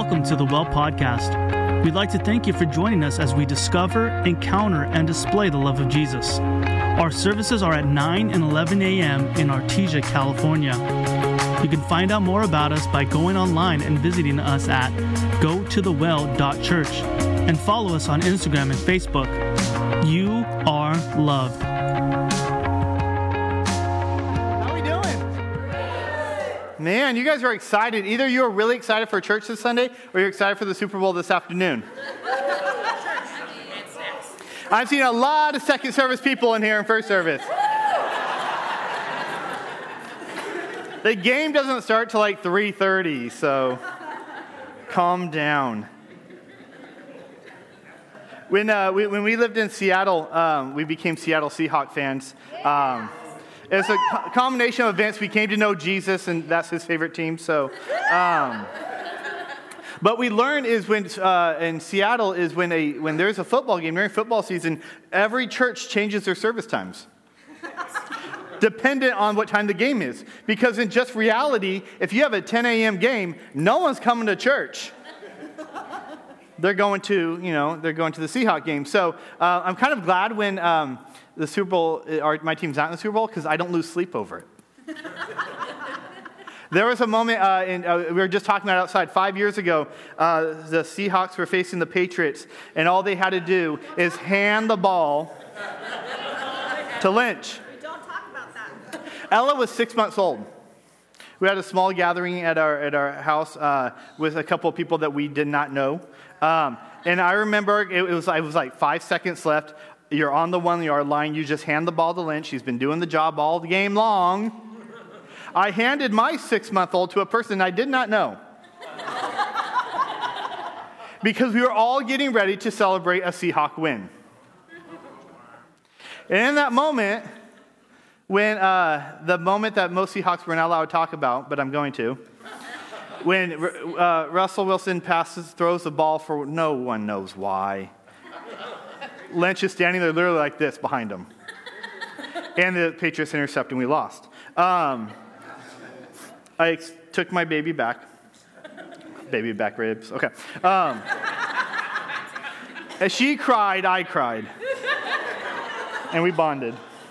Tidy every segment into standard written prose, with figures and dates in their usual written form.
Welcome to the Well Podcast. We'd like to thank you for joining us as we discover, encounter, and display the love of Jesus. Our services are at 9 and 11 a.m. in Artesia, California. You can find out more about us by going online and visiting us at gotothewell.church and follow us on Instagram and Facebook. You are loved. Man, you guys are excited. Either you are really excited for church this Sunday or you're excited for the Super Bowl this afternoon. I've seen a lot of second service people in here in first service. The game doesn't start till like 3:30, so calm down. When we lived in Seattle, we became Seattle Seahawks fans. It's a combination of events. We came to know Jesus, and that's his favorite team. So, but we learned is when in Seattle is when there's a football game during football season, every church changes their service times, dependent on what time the game is. Because in just reality, if you have a 10 a.m. game, no one's coming to church. They're going to the Seahawks game. So I'm kind of glad when the Super Bowl, my team's not in the Super Bowl because I don't lose sleep over it. There was a moment, we were just talking about outside, 5 years ago, the Seahawks were facing the Patriots, and all they had to do is hand the ball to Lynch. We don't talk about that. Ella was 6 months old. We had a small gathering at our house with a couple of people that we did not know. And I remember it was like 5 seconds left. You're on the 1 yard line. You just hand the ball to Lynch. She's been doing the job all the game long. I handed my 6-month-old to a person I did not know. Because we were all getting ready to celebrate a Seahawk win. And in that moment, when the moment that most Seahawks were not allowed to talk about, but I'm going to, when Russell Wilson throws the ball for no one knows why. Lynch is standing there literally like this behind him. And the Patriots intercept and we lost. I took my baby back. Baby back ribs. Okay. As she cried, I cried. And we bonded.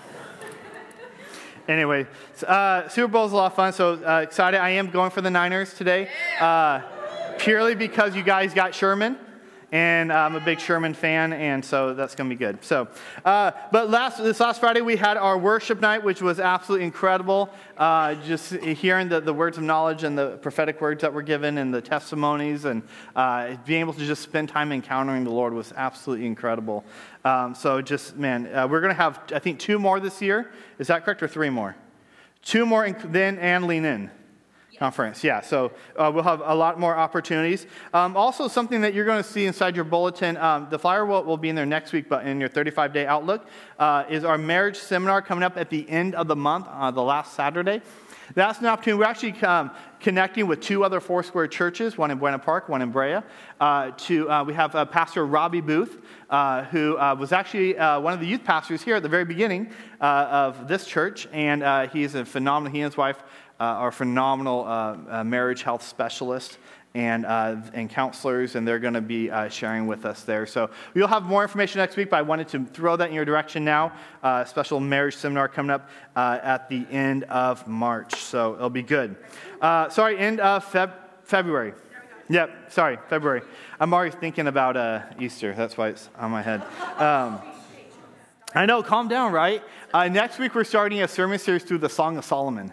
Anyway, Super Bowl is a lot of fun, so excited. I am going for the Niners today, purely because you guys got Sherman, and I'm a big Sherman fan, and so that's going to be good. So, but this last Friday, we had our worship night, which was absolutely incredible. Just hearing the words of knowledge and the prophetic words that were given and the testimonies and being able to just spend time encountering the Lord was absolutely incredible. So just, man, we're going to have, I think, 2 more this year. Is that correct, or 3 more? 2 more then and Lean In conference. Yeah, so we'll have a lot more opportunities. Also, something that you're going to see inside your bulletin, the flyer will be in there next week, but in your 35-day outlook, is our marriage seminar coming up at the end of the month, the last Saturday. That's an opportunity. We're actually connecting with 2 other Foursquare churches, one in Buena Park, one in Brea. We have Pastor Robbie Booth, who was actually one of the youth pastors here at the very beginning of this church, and he and his wife are phenomenal marriage health specialists and counselors, and they're going to be sharing with us there. So we'll have more information next week, but I wanted to throw that in your direction now. Special marriage seminar coming up at the end of March, so it'll be good. End of February. Yep, February. I'm already thinking about Easter. That's why it's on my head. I know, calm down, right? Next week we're starting a sermon series through the Song of Solomon.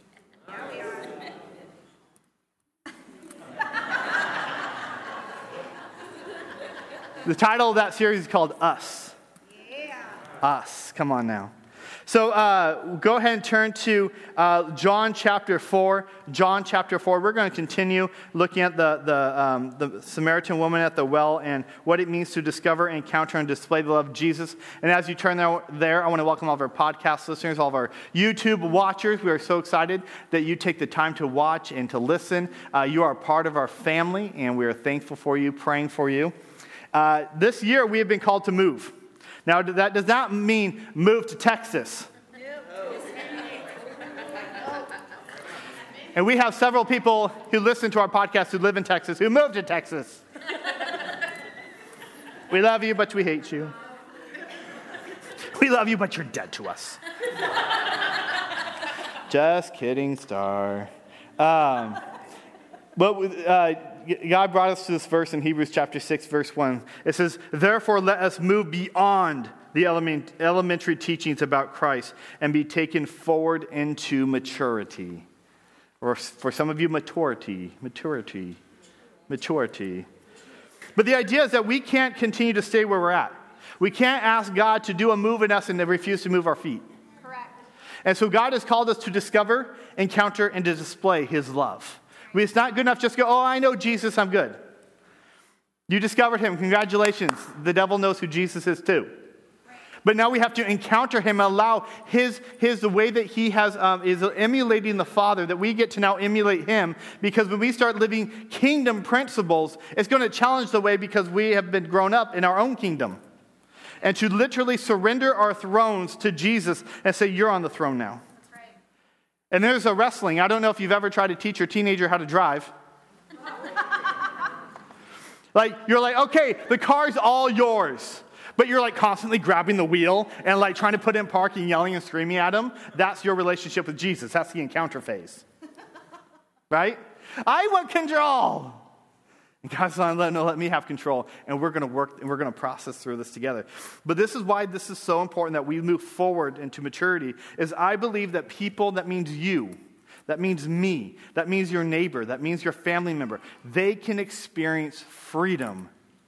The title of that series is called Us. Yeah. Us. Come on now. So go ahead and turn to John chapter 4. John chapter 4. We're going to continue looking at the Samaritan woman at the well and what it means to discover, encounter, and display the love of Jesus. And as you turn there, I want to welcome all of our podcast listeners, all of our YouTube watchers. We are so excited that you take the time to watch and to listen. You are part of our family, and we are thankful for you, praying for you. This year, we have been called to move. Now, that does not mean move to Texas. And we have several people who listen to our podcast who live in Texas, who moved to Texas. We love you, but we hate you. We love you, but you're dead to us. Just kidding, Star. But God brought us to this verse in Hebrews chapter 6, verse 1. It says, therefore let us move beyond the elementary teachings about Christ and be taken forward into maturity. Or for some of you, maturity. But the idea is that we can't continue to stay where we're at. We can't ask God to do a move in us and then refuse to move our feet. Correct. And so God has called us to discover, encounter, and to display his love. It's not good enough just to go, oh, I know Jesus, I'm good. You discovered him. Congratulations. The devil knows who Jesus is too. But now we have to encounter him, allow the way that he has is emulating the Father, that we get to now emulate him, because when we start living kingdom principles, it's going to challenge the way because we have been grown up in our own kingdom. And to literally surrender our thrones to Jesus and say, you're on the throne now. That's right. And there's a wrestling. I don't know if you've ever tried to teach your teenager how to drive. You're like, okay, the car's all yours. But you're like constantly grabbing the wheel and like trying to put in park and yelling and screaming at him. That's your relationship with Jesus. That's the encounter phase. Right? I want control. And God's not let me have control. And we're going to work and we're going to process through this together. But this is why this is so important that we move forward into maturity, is I believe that people, that means you, that means me, that means your neighbor, that means your family member, they can experience freedom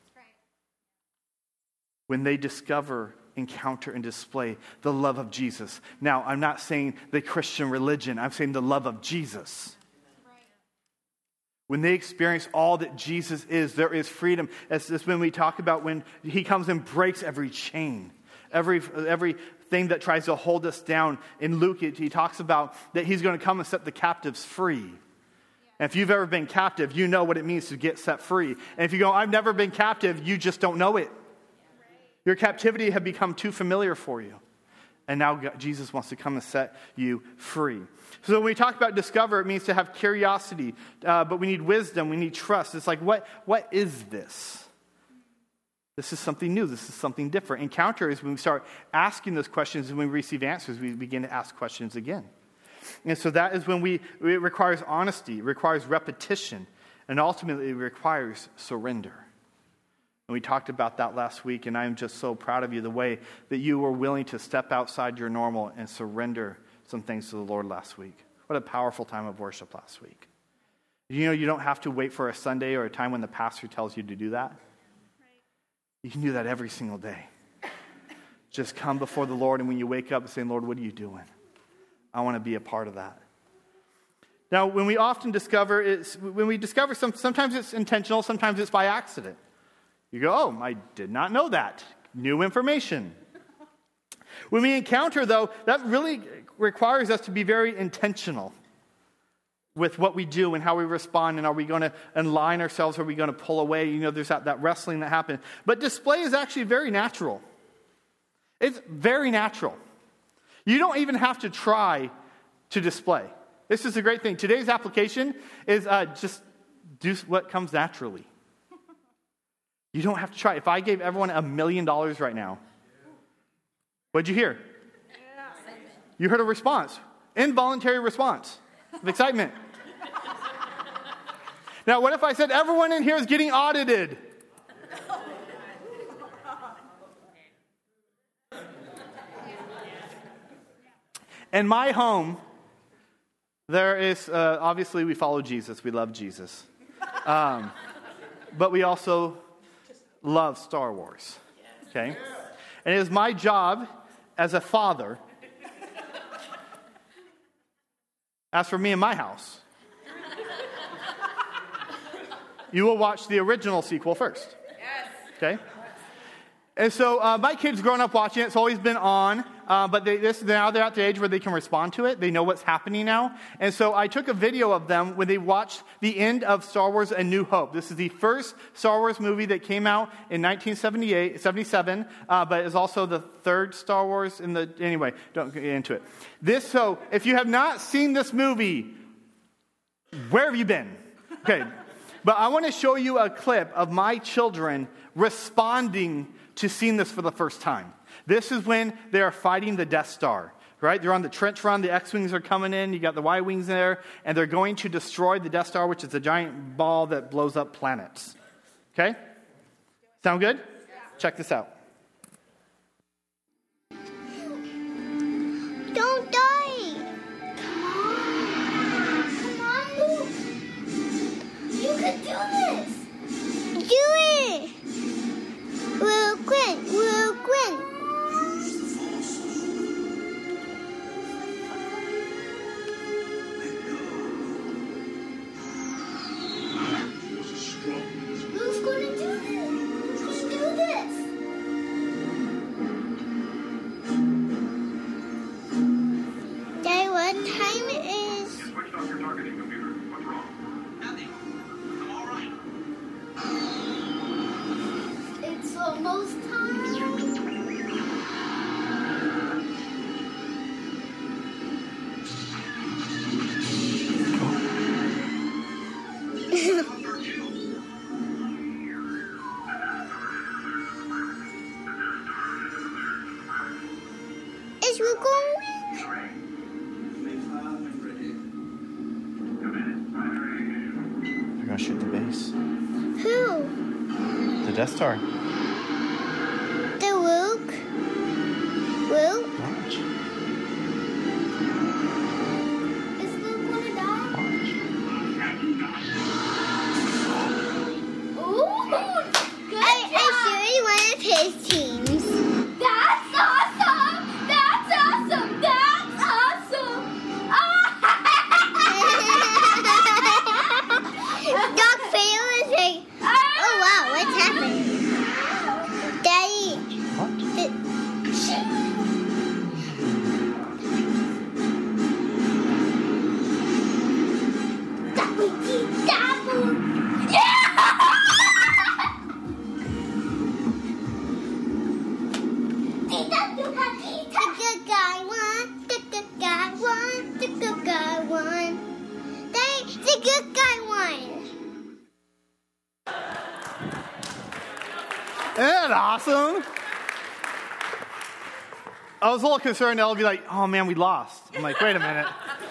when they discover, encounter, and display the love of Jesus. Now, I'm not saying the Christian religion. I'm saying the love of Jesus. Right. When they experience all that Jesus is, there is freedom. It's when we talk about when he comes and breaks every chain, everything that tries to hold us down. In Luke, he talks about that he's going to come and set the captives free. And if you've ever been captive, you know what it means to get set free. And if you go, I've never been captive, you just don't know it. Your captivity had become too familiar for you. And now Jesus wants to come and set you free. So when we talk about discover, it means to have curiosity. But we need wisdom. We need trust. It's like, what is this? This is something new. This is something different. Encounter is when we start asking those questions, and when we receive answers, we begin to ask questions again. And so that is when it requires honesty. It requires repetition. And ultimately, it requires surrender. And we talked about that last week, and I'm just so proud of you, the way that you were willing to step outside your normal and surrender some things to the Lord last week. What a powerful time of worship last week. You know, you don't have to wait for a Sunday or a time when the pastor tells you to do that. You can do that every single day. Just come before the Lord, and when you wake up and say, Lord, what are you doing? I want to be a part of that. Now, when we often discover, sometimes it's intentional, sometimes it's by accident. You go, oh, I did not know that. New information. When we encounter, though, that really requires us to be very intentional with what we do and how we respond. And are we going to align ourselves? Or are we going to pull away? You know, there's that wrestling that happens. But display is actually very natural. It's very natural. You don't even have to try to display. This is a great thing. Today's application is just do what comes naturally. You don't have to try. If I gave everyone $1 million right now, what'd you hear? You heard a response. Involuntary response of excitement. Now, what if I said everyone in here is getting audited? In my home, there is, obviously we follow Jesus. We love Jesus. But we also love Star Wars, okay? And it is my job as a father, as for me and my house, you will watch the original sequel first, okay? And so my kids growing up watching it, it's always been on, but now they're at the age where they can respond to it. They know what's happening now. And so I took a video of them when they watched the end of Star Wars A New Hope. This is the first Star Wars movie that came out in 1977, but it's also the third Star Wars anyway, don't get into it. So if you have not seen this movie, Where have you been? Okay. But I want to show you a clip of my children responding to seeing this for the first time. This is when they are fighting the Death Star, right? They're on the trench run. The X-Wings are coming in. You got the Y-Wings there. And they're going to destroy the Death Star, which is a giant ball that blows up planets. Okay? Sound good? Yeah. Check this out. Don't die! Come on, Luke! You can do this! Do it! We'll quit! Luke's gonna do this! Let's do this! Daddy, what time it is? You switched off your targeting computer. What's wrong? Nothing. I'm all right. It's almost time. Is we going? They're going to shoot the base. Who? The Death Star. The Luke? Luke? Watch. Is Luke gonna die? Watch. Ooh! Good I sure one of his teams. That's awesome! That's awesome! That's awesome! Doc Fail is like, oh wow, what's happening? Daddy. What? Isn't that awesome? I was a little concerned Ella would be like, oh man, we lost. I'm like, wait a minute.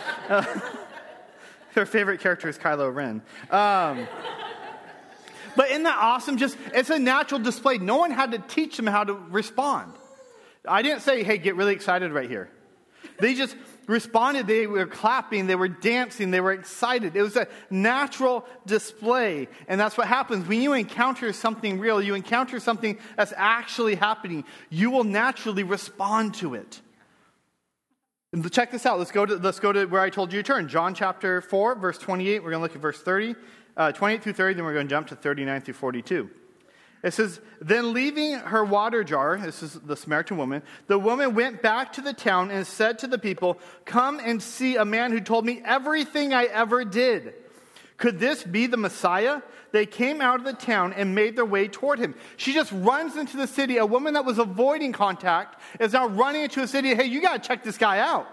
Her favorite character is Kylo Ren. But isn't that awesome? Just, it's a natural display. No one had to teach them how to respond. I didn't say, hey, get really excited right here. They just responded. They were clapping. They were dancing. They were excited. It was a natural display. And that's what happens. When you encounter something real, you encounter something that's actually happening, you will naturally respond to it. And check this out. Let's go to where I told you to turn. John chapter 4, verse 28. We're going to look at verse 28 through 30. Then we're going to jump to 39 through 42. It says, then leaving her water jar, this is the Samaritan woman, the woman went back to the town and said to the people, come and see a man who told me everything I ever did. Could this be the Messiah? They came out of the town and made their way toward him. She just runs into the city. A woman that was avoiding contact is now running into a city. Hey, you got to check this guy out.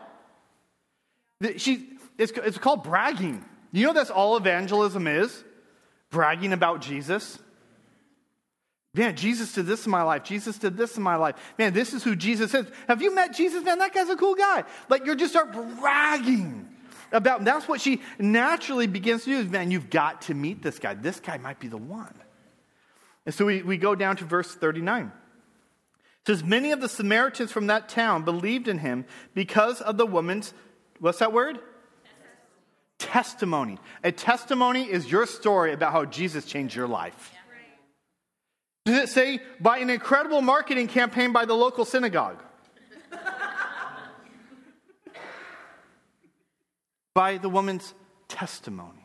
It's called bragging. You know that's all evangelism is? Bragging about Jesus. Man, Jesus did this in my life. Jesus did this in my life. Man, this is who Jesus is. Have you met Jesus? Man, that guy's a cool guy. Like, you just start bragging about, that's what she naturally begins to do. Man, you've got to meet this guy. This guy might be the one. And so we go down to verse 39. It says, many of the Samaritans from that town believed in him because of the woman's, what's that word? Testimony. A testimony is your story about how Jesus changed your life. Does it say by an incredible marketing campaign by the local synagogue? By the woman's testimony.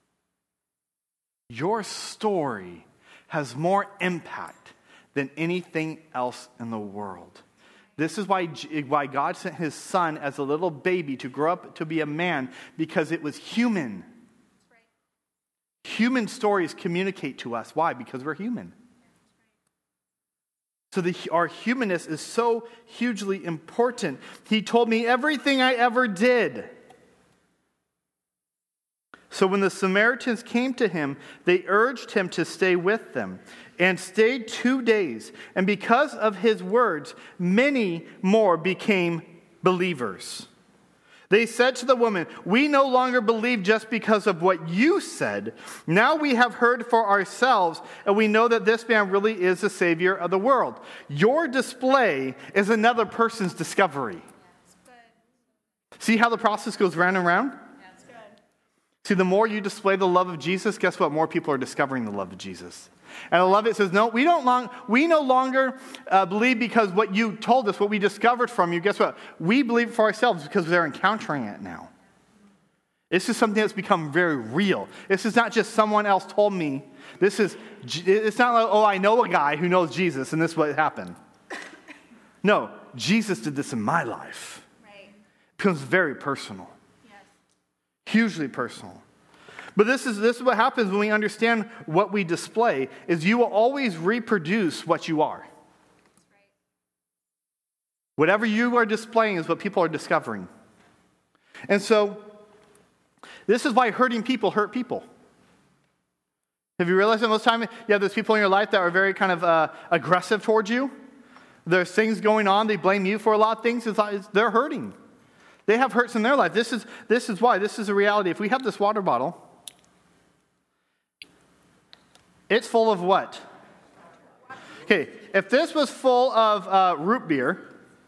Your story has more impact than anything else in the world. This is why God sent his son as a little baby to grow up to be a man, because it was human. Human stories communicate to us. Why? Because we're human. So our humanness is so hugely important. He told me everything I ever did. So when the Samaritans came to him, they urged him to stay with them and stayed 2 days. And because of his words, many more became believers. They said to the woman, "We no longer believe just because of what you said. Now we have heard for ourselves, and we know that this man really is the Savior of the world." Your display is another person's discovery. See how the process goes round and round? That's good. See, the more you display the love of Jesus, guess what? More people are discovering the love of Jesus. And I love it. It says, no, we no longer believe because what you told us, what we discovered from you. Guess what? We believe it for ourselves because they're encountering it now. This is something that's become very real. This is not just someone else told me. It's not like, oh, I know a guy who knows Jesus and this is what happened. No, Jesus did this in my life. Right. It becomes very personal. Yes. Hugely personal. But this is what happens when we understand what we display, is you will always reproduce what you are. That's right. Whatever you are displaying is what people are discovering. And so, this is why hurting people hurt people. Have you realized that most of the time you have those people in your life that are very kind of aggressive towards you? There's things going on, they blame you for a lot of things, they're hurting. They have hurts in their life. This is why, this is a reality. If we have this water bottle, it's full of what? Okay, if this was full of root beer,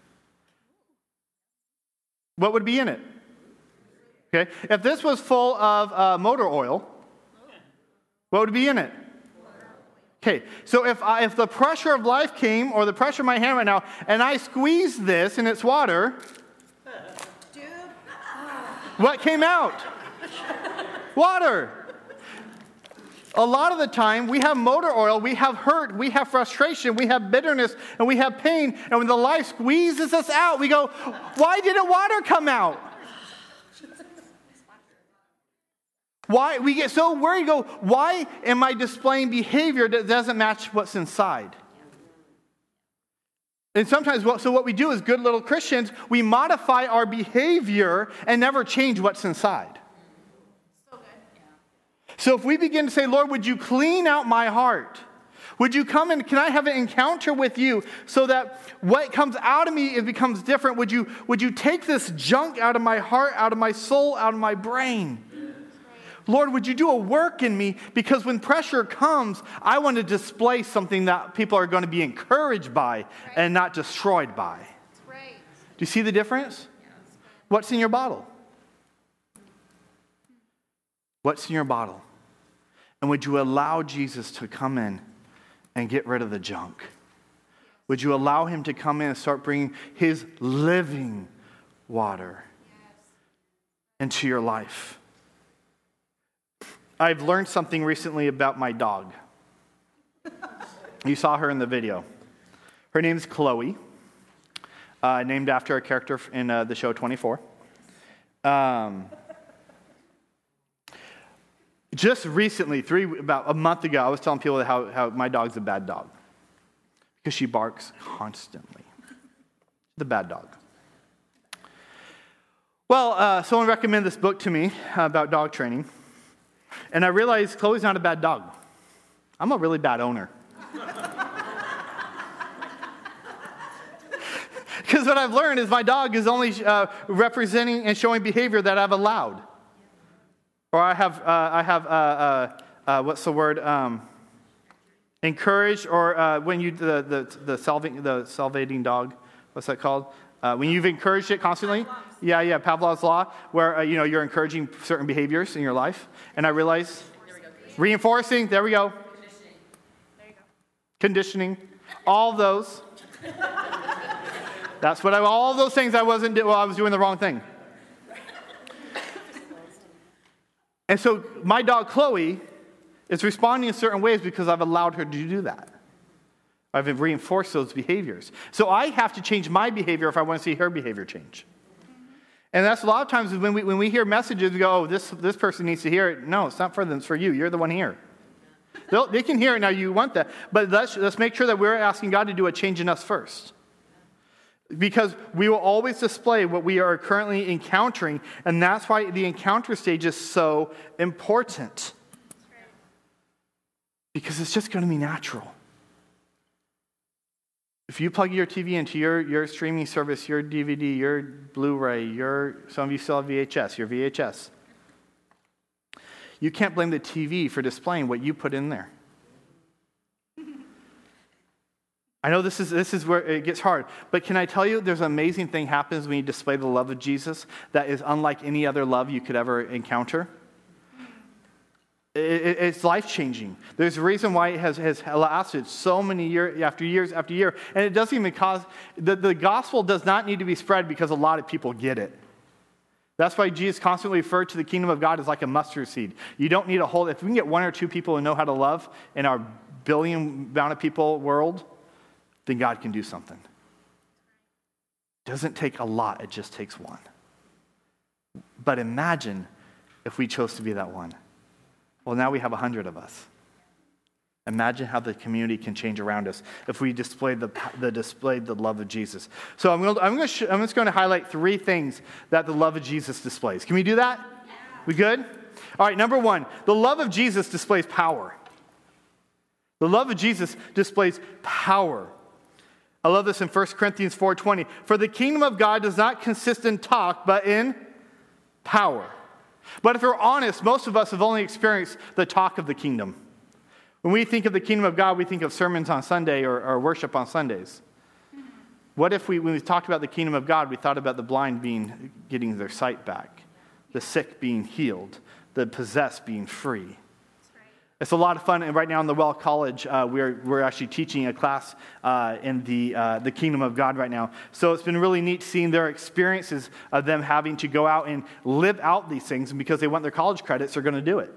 what would be in it? Okay, if this was full of motor oil, what would be in it? Okay, so if the pressure of life came, or the pressure of my hand right now, and I squeezed this and it's water, Dude. what came out? Water. A lot of the time, we have motor oil, we have hurt, we have frustration, we have bitterness, and we have pain. And when the life squeezes us out, we go, why didn't water come out? Why? We get so worried, go, why am I displaying behavior that doesn't match what's inside? And sometimes, what we do as good little Christians, we modify our behavior and never change what's inside. So if we begin to say, Lord, would you clean out my heart? Would you come and can I have an encounter with you so that what comes out of me, it becomes different? Would you take this junk out of my heart, out of my soul, out of my brain? Lord, would you do a work in me? Because when pressure comes, I want to display something that people are going to be encouraged by and not destroyed by. That's right. Do you see the difference? What's in your bottle? What's in your bottle? And would you allow Jesus to come in and get rid of the junk? Would you allow him to come in and start bringing his living water into your life? I've learned something recently about my dog. You saw her in the video. Her name is Chloe, named after a character in the show 24. Just recently, about a month ago, I was telling people how my dog's a bad dog because she barks constantly. The bad dog. Well, someone recommended this book to me about dog training, and I realized Chloe's not a bad dog. I'm a really bad owner. Because what I've learned is my dog is only representing and showing behavior that I've allowed. Or I have what's the word? Encouraged, or when you the salvating dog, what's that called? When you've encouraged it constantly. Yeah, Pavlov's law, where you're encouraging certain behaviors in your life. And I realize reinforcing. There we go. Conditioning. All those. That's what all those things I wasn't doing. Well, I was doing the wrong thing. And so my dog, Chloe, is responding in certain ways because I've allowed her to do that. I've reinforced those behaviors. So I have to change my behavior if I want to see her behavior change. And that's a lot of times when we hear messages, we go, oh, this person needs to hear it. No, it's not for them. It's for you. You're the one here. They can hear it now. You want that. But let's make sure that we're asking God to do a change in us first. Because we will always display what we are currently encountering, and that's why the encounter stage is so important. Because it's just going to be natural. If you plug your TV into your streaming service, your DVD, your Blu-ray, some of you still have VHS, your VHS, you can't blame the TV for displaying what you put in there. I know this is where it gets hard, but can I tell you there's an amazing thing happens when you display the love of Jesus that is unlike any other love you could ever encounter? It's life-changing. There's a reason why it has lasted so many years after years after year, and it doesn't even cause, the gospel does not need to be spread because a lot of people get it. That's why Jesus constantly referred to the kingdom of God as like a mustard seed. You don't need a whole, if we can get 1 or 2 people who know how to love in our billion amount of people world, then God can do something. It doesn't take a lot, it just takes one. But imagine if we chose to be that one. Well, now we have 100 of us. Imagine how the community can change around us if we displayed the love of Jesus. So I'm just going to highlight 3 things that the love of Jesus displays. Can we do that? Yeah. We good? All right, number 1, the love of Jesus displays power. The love of Jesus displays power. I love this in 1 Corinthians 4:20. For the kingdom of God does not consist in talk, but in power. But if we're honest, most of us have only experienced the talk of the kingdom. When we think of the kingdom of God, we think of sermons on Sunday or worship on Sundays. What if when we talked about the kingdom of God, we thought about the blind getting their sight back, the sick being healed, the possessed being free? It's a lot of fun, and right now in the Well College, we're actually teaching a class in the Kingdom of God right now. So it's been really neat seeing their experiences of them having to go out and live out these things, and because they want their college credits, they're going to do it.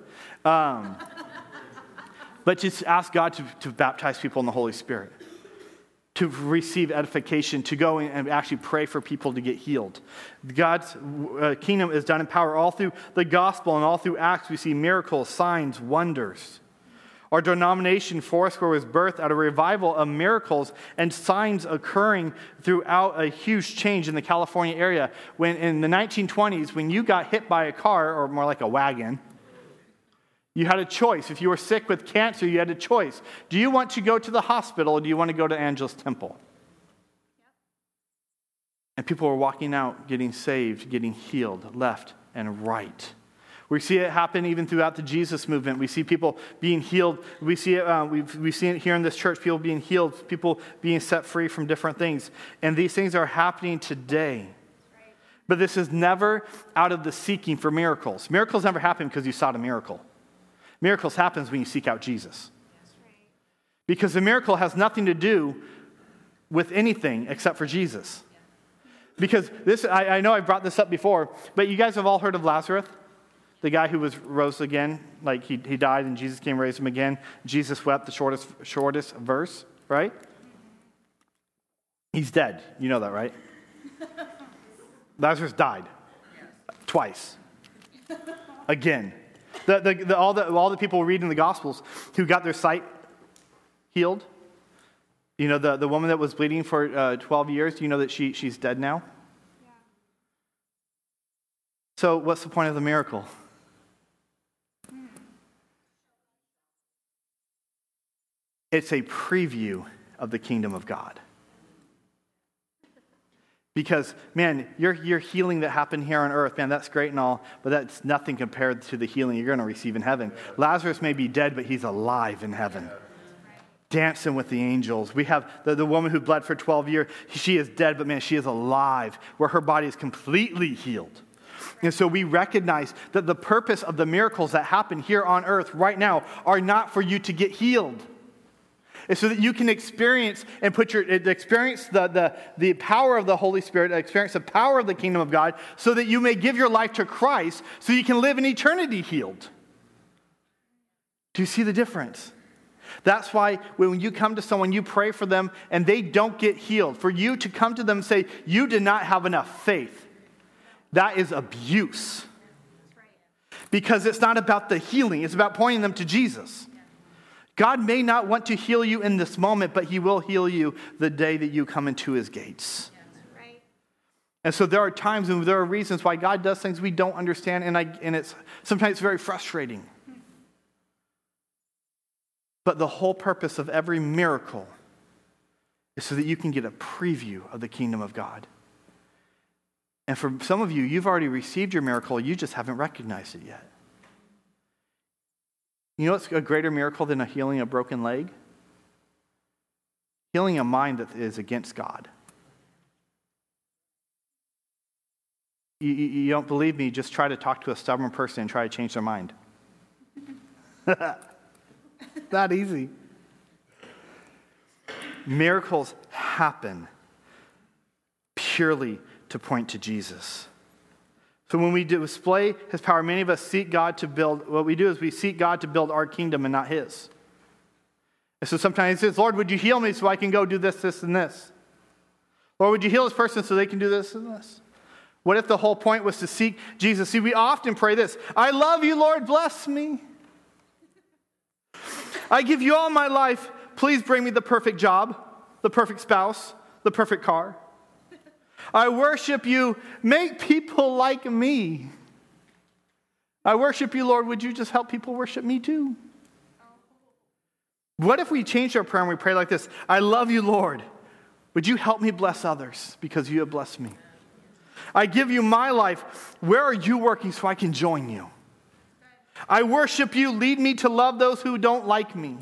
But just ask God to baptize people in the Holy Spirit, to receive edification, to go and actually pray for people to get healed. God's kingdom is done in power. All through the gospel and all through Acts, we see miracles, signs, wonders. Our denomination, Foursquare, was birthed out of a revival of miracles and signs occurring throughout a huge change in the California area. When in the 1920s, when you got hit by a car, or more like a wagon, you had a choice. If you were sick with cancer, you had a choice. Do you want to go to the hospital, or do you want to go to Angelus Temple? Yep. And people were walking out, getting saved, getting healed, left and right. We see it happen even throughout the Jesus movement. We see people being healed. We see it. We've seen it here in this church. People being healed. People being set free from different things. And these things are happening today. Right. But this is never out of the seeking for miracles. Miracles never happen because you sought a miracle. Miracles happens when you seek out Jesus. Because the miracle has nothing to do with anything except for Jesus. Because this, I know I brought this up before, but you guys have all heard of Lazarus, the guy who was rose again, like he died and Jesus came and raised him again. Jesus wept, the shortest verse, right? He's dead. You know that, right? Lazarus died twice. Again. All the people reading the Gospels who got their sight healed, you know, the woman that was bleeding for 12 years, do you know that she's dead now? Yeah. So what's the point of the miracle? It's a preview of the kingdom of God. Because, man, your healing that happened here on earth, man, that's great and all, but that's nothing compared to the healing you're going to receive in heaven. Lazarus may be dead, but he's alive in heaven, dancing with the angels. We have the woman who bled for 12 years. She is dead, but, man, she is alive, where her body is completely healed. And so we recognize that the purpose of the miracles that happen here on earth right now are not for you to get healed. It's so that you can experience and experience the power of the Holy Spirit, experience the power of the kingdom of God, so that you may give your life to Christ, so you can live in eternity healed. Do you see the difference? That's why when you come to someone, you pray for them, and they don't get healed. For you to come to them and say, you did not have enough faith, that is abuse. Because it's not about the healing, it's about pointing them to Jesus. God may not want to heal you in this moment, but he will heal you the day that you come into his gates. And so there are times and there are reasons why God does things we don't understand, and it's sometimes very frustrating. But the whole purpose of every miracle is so that you can get a preview of the kingdom of God. And for some of you, you've already received your miracle, you just haven't recognized it yet. You know what's a greater miracle than healing a broken leg? Healing a mind that is against God. You don't believe me, just try to talk to a stubborn person and try to change their mind. Not easy. Miracles happen purely to point to Jesus. So when we display his power, many of us seek God to build, what we do is we seek God to build our kingdom and not his. And so sometimes he says, Lord, would you heal me so I can go do this, this, and this? Lord, would you heal this person so they can do this and this? What if the whole point was to seek Jesus? See, we often pray this, I love you, Lord, bless me. I give you all my life. Please bring me the perfect job, the perfect spouse, the perfect car. I worship you. Make people like me. I worship you, Lord. Would you just help people worship me too? What if we changed our prayer and we pray like this? I love you, Lord. Would you help me bless others because you have blessed me? I give you my life. Where are you working so I can join you? I worship you. Lead me to love those who don't like me.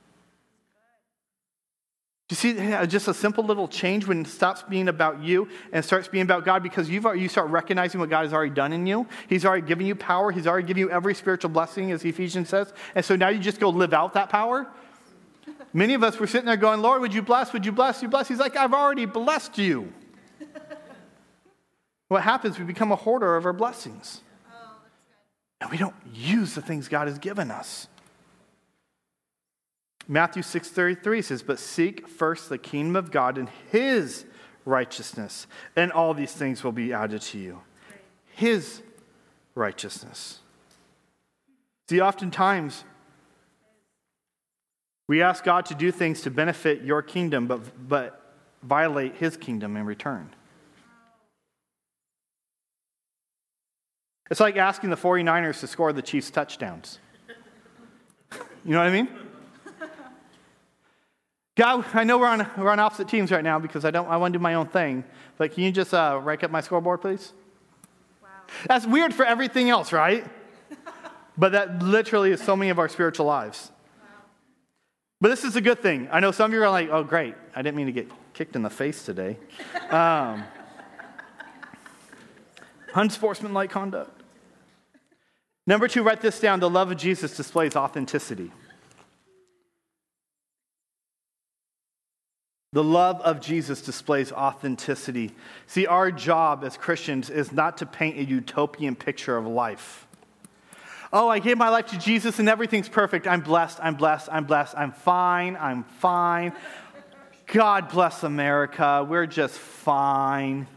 Do you see just a simple little change when it stops being about you and starts being about God, because you start recognizing what God has already done in you. He's already given you power. He's already given you every spiritual blessing, as Ephesians says. And so now you just go live out that power. Many of us were sitting there going, Lord, would you bless? Would you bless? You bless? He's like, I've already blessed you. What happens, we become a hoarder of our blessings. And we don't use the things God has given us. Matthew 6:33 says, but seek first the kingdom of God and his righteousness, and all these things will be added to you. His righteousness. See, oftentimes, we ask God to do things to benefit your kingdom, but violate his kingdom in return. It's like asking the 49ers to score the Chiefs' touchdowns. You know what I mean? God, I know we're on opposite teams right now because I want to do my own thing, but can you just rank up my scoreboard, please? Wow. That's weird for everything else, right? But that literally is so many of our spiritual lives. Wow. But this is a good thing. I know some of you are like, oh, great. I didn't mean to get kicked in the face today. Unsportsmanlike conduct. Number 2, write this down. The love of Jesus displays authenticity. The love of Jesus displays authenticity. See, our job as Christians is not to paint a utopian picture of life. Oh, I gave my life to Jesus and everything's perfect. I'm blessed, I'm blessed, I'm blessed. I'm fine. God bless America. We're just fine.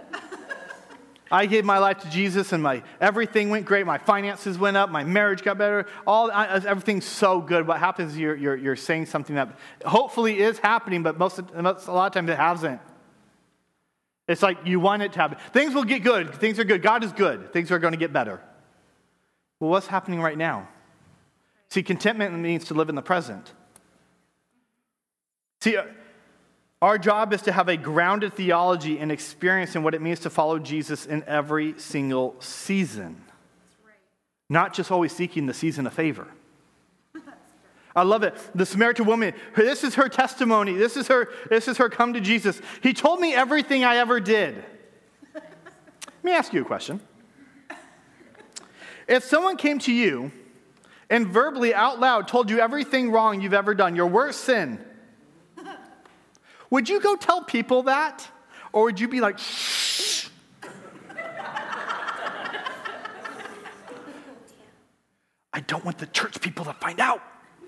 I gave my life to Jesus and everything went great. My finances went up. My marriage got better. Everything's so good. What happens is you're saying something that hopefully is happening, but a lot of times it hasn't. It's like you want it to happen. Things will get good. Things are good. God is good. Things are going to get better. Well, what's happening right now? See, contentment means to live in the present. See, our job is to have a grounded theology and experience in what it means to follow Jesus in every single season. Right. Not just always seeking the season of favor. I love it. The Samaritan woman, this is her testimony. This is her come to Jesus. He told me everything I ever did. Let me ask you a question. If someone came to you and verbally out loud told you everything wrong you've ever done, your worst sin, would you go tell people that? Or would you be like, shh? I don't want the church people to find out.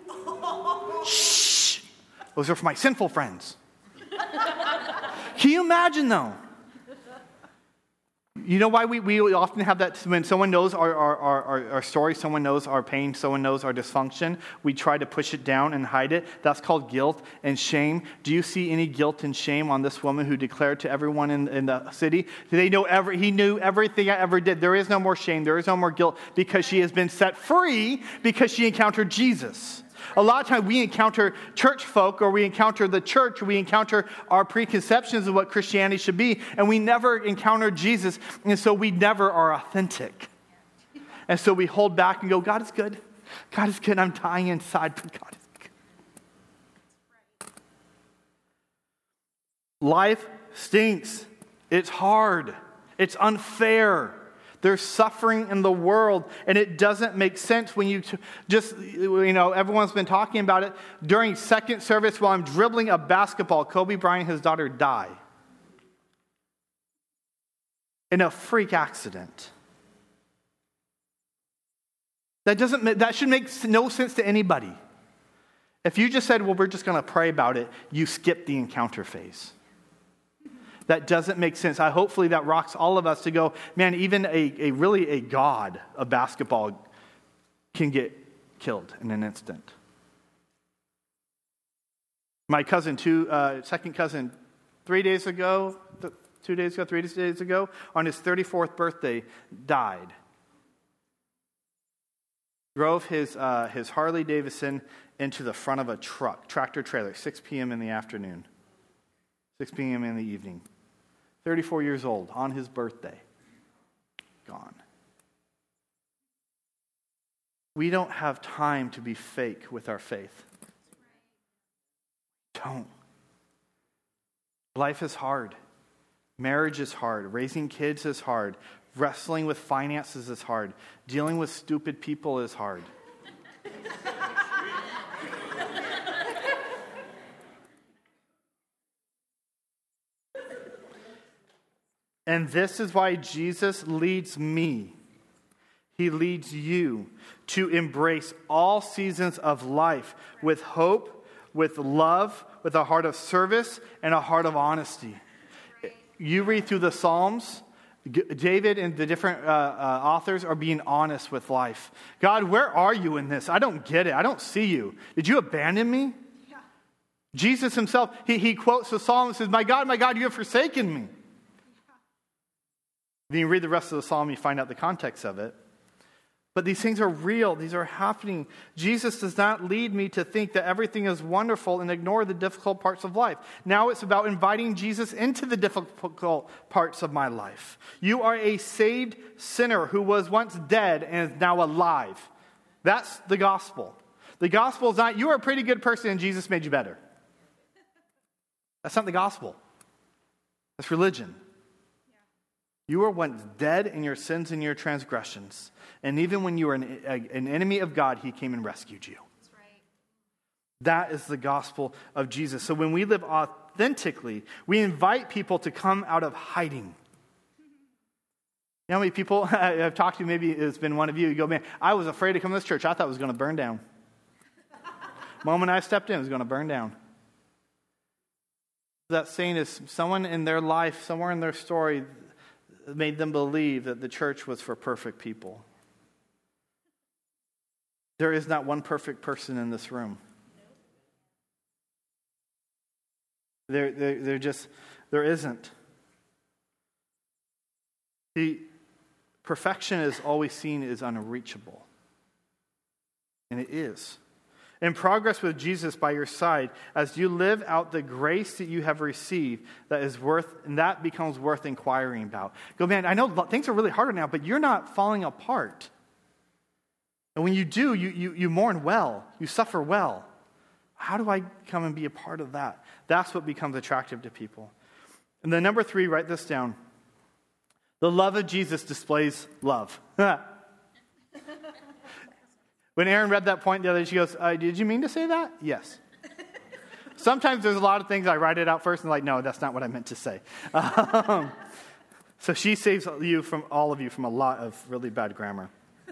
Shh. Those are for my sinful friends. Can you imagine, though? You know why we often have that? When someone knows our story, someone knows our pain, someone knows our dysfunction, we try to push it down and hide it. That's called guilt and shame. Do you see any guilt and shame on this woman who declared to everyone in the city? Do they know he knew everything I ever did? There is no more shame. There is no more guilt because she has been set free because she encountered Jesus. A lot of times we encounter church folk, or we encounter the church, or we encounter our preconceptions of what Christianity should be, and we never encounter Jesus, and so we never are authentic. And so we hold back and go, God is good. God is good. I'm dying inside, but God is good. Life stinks. It's hard. It's unfair. There's suffering in the world, and it doesn't make sense when everyone's been talking about it. During second service, while I'm dribbling a basketball, Kobe Bryant and his daughter die in a freak accident. That should make no sense to anybody. If you just said, well, we're just going to pray about it, you skip the encounter phase. That doesn't make sense. Hopefully that rocks all of us to go, man, even a god of basketball can get killed in an instant. My cousin, second cousin, 3 days ago, on his 34th birthday, died. Drove his Harley Davidson into the front of a tractor trailer, 6 p.m. in the afternoon. 6 p.m. in the evening. 34 years old, on his birthday. Gone. We don't have time to be fake with our faith. Don't. Life is hard. Marriage is hard. Raising kids is hard. Wrestling with finances is hard. Dealing with stupid people is hard. And this is why Jesus leads me. He leads you to embrace all seasons of life with hope, with love, with a heart of service, and a heart of honesty. You read through the Psalms, David and the different authors are being honest with life. God, where are you in this? I don't get it. I don't see you. Did you abandon me? Yeah. Jesus himself, he quotes the Psalm and says, my God, you have forsaken me. Then you read the rest of the psalm, you find out the context of it. But these things are real. These are happening. Jesus does not lead me to think that everything is wonderful and ignore the difficult parts of life. Now it's about inviting Jesus into the difficult parts of my life. You are a saved sinner who was once dead and is now alive. That's the gospel. The gospel is not, you are a pretty good person and Jesus made you better. That's not the gospel. That's religion. You were once dead in your sins and your transgressions. And even when you were an enemy of God, he came and rescued you. That's right. That is the gospel of Jesus. So when we live authentically, we invite people to come out of hiding. You know how many people I've talked to, maybe it's been one of you, you go, man, I was afraid to come to this church. I thought it was going to burn down. The moment I stepped in, it was going to burn down. That saying is someone in their life, somewhere in their story, made them believe that the church was for perfect people. There is not one perfect person in this room. There isn't. The perfection is always seen as unreachable. And it is. In progress with Jesus by your side, as you live out the grace that you have received, that becomes worth inquiring about. Go, man, I know things are really hard now, but you're not falling apart. And when you do, you mourn well. You suffer well. How do I come and be a part of that? That's what becomes attractive to people. And then number 3, write this down. The love of Jesus displays love. When Erin read that point the other day, she goes, did you mean to say that? Yes. Sometimes there's a lot of things I write it out first and like, no, that's not what I meant to say. So she saves all of you from a lot of really bad grammar.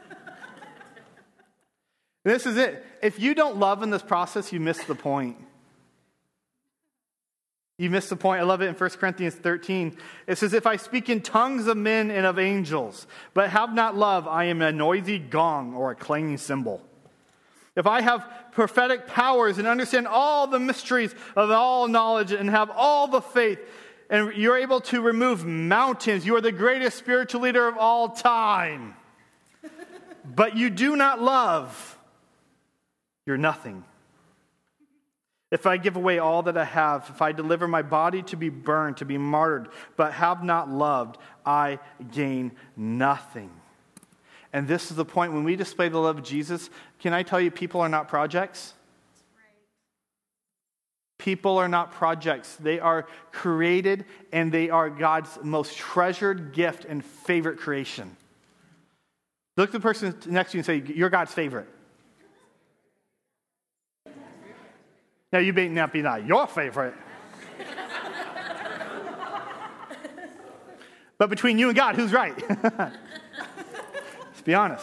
This is it. If you don't love in this process, you miss the point. You missed the point. I love it in 1 Corinthians 13. It says, if I speak in tongues of men and of angels, but have not love, I am a noisy gong or a clanging cymbal. If I have prophetic powers and understand all the mysteries of all knowledge and have all the faith, and you're able to remove mountains, you are the greatest spiritual leader of all time. But you do not love, you're nothing. If I give away all that I have, if I deliver my body to be burned, to be martyred, but have not loved, I gain nothing. And this is the point. When we display the love of Jesus, can I tell you, people are not projects? People are not projects. They are created, and they are God's most treasured gift and favorite creation. Look at the person next to you and say, you're God's favorite. Now, you may not be your favorite. But between you and God, who's right? Let's be honest.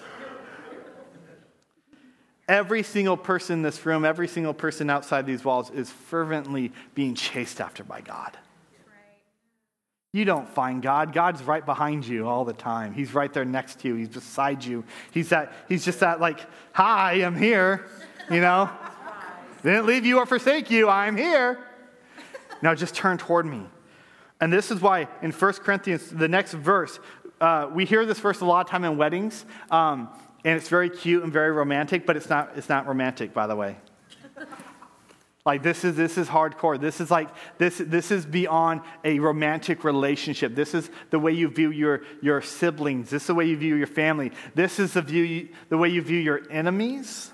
Every single person in this room, every single person outside these walls is fervently being chased after by God. You don't find God. God's right behind you all the time. He's right there next to you. He's beside you. He's just that like, hi, I'm here, you know. Didn't leave you or forsake you. I'm here. Now just turn toward me. And this is why in 1 Corinthians, the next verse, we hear this verse a lot of time in weddings, and it's very cute and very romantic, but it's not romantic, by the way. Like this is hardcore. This is like this is beyond a romantic relationship. This is the way you view your siblings. This is the way you view your family. This is the way you view your enemies.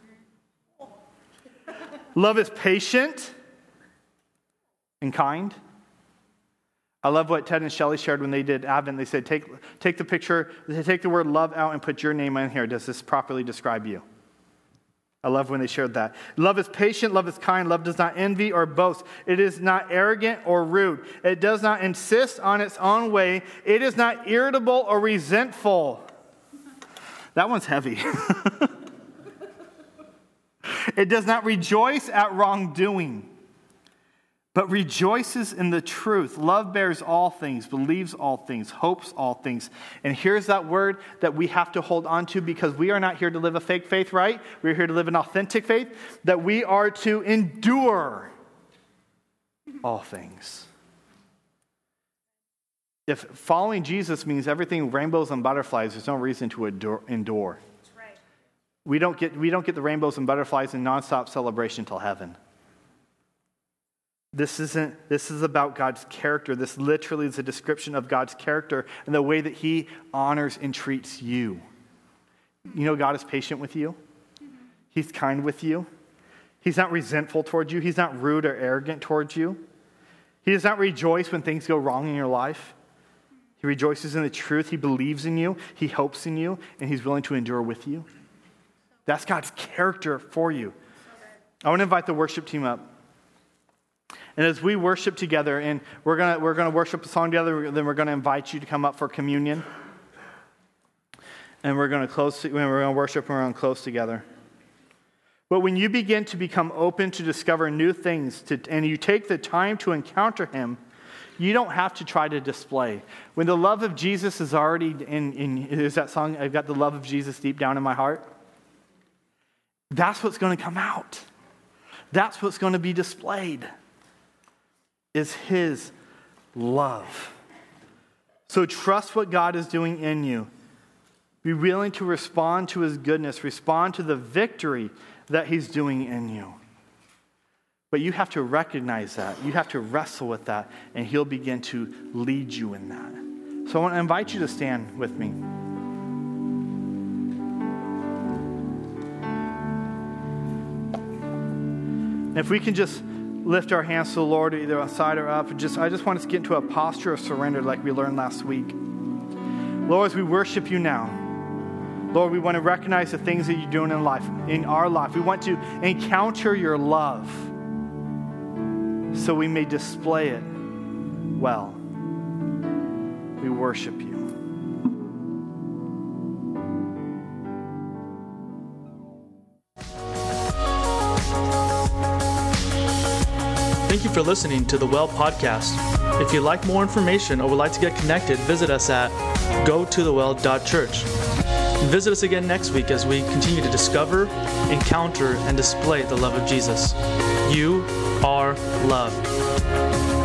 Love is patient and kind. I love what Ted and Shelley shared when they did Advent. They said, take the picture, take the word love out and put your name in here. Does this properly describe you? I love when they shared that. Love is patient, love is kind, love does not envy or boast. It is not arrogant or rude. It does not insist on its own way. It is not irritable or resentful. That one's heavy. It does not rejoice at wrongdoing, but rejoices in the truth. Love bears all things, believes all things, hopes all things. And here's that word that we have to hold on to, because we are not here to live a fake faith, right? We're here to live an authentic faith, that we are to endure all things. If following Jesus means everything rainbows and butterflies, there's no reason to endure. We don't get the rainbows and butterflies and nonstop celebration until heaven. This is about God's character. This literally is a description of God's character and the way that he honors and treats you. You know, God is patient with you. He's kind with you. He's not resentful towards you. He's not rude or arrogant towards you. He does not rejoice when things go wrong in your life. He rejoices in the truth. He believes in you. He hopes in you. And he's willing to endure with you. That's God's character for you. I want to invite the worship team up. And as we worship together, and we're gonna worship a song together, then we're gonna invite you to come up for communion. And we're gonna worship and we're gonna close together. But when you begin to become open to discover new things, and you take the time to encounter him, you don't have to try to display. When the love of Jesus is already is that song, I've got the love of Jesus deep down in my heart. That's what's going to come out. That's what's going to be displayed, is his love. So trust what God is doing in you. Be willing to respond to his goodness, respond to the victory that he's doing in you. But you have to recognize that. You have to wrestle with that, and he'll begin to lead you in that. So I want to invite you to stand with me. If we can just lift our hands to the Lord, either aside or up, I just want us to get into a posture of surrender like we learned last week. Lord, as we worship you now, Lord, we want to recognize the things that you're doing in our life. We want to encounter your love so we may display it well. We worship you. Thank you for listening to the Well Podcast. If you'd like more information or would like to get connected, visit us at gotothewell.church. Visit us again next week as we continue to discover, encounter, and display the love of Jesus. You are loved.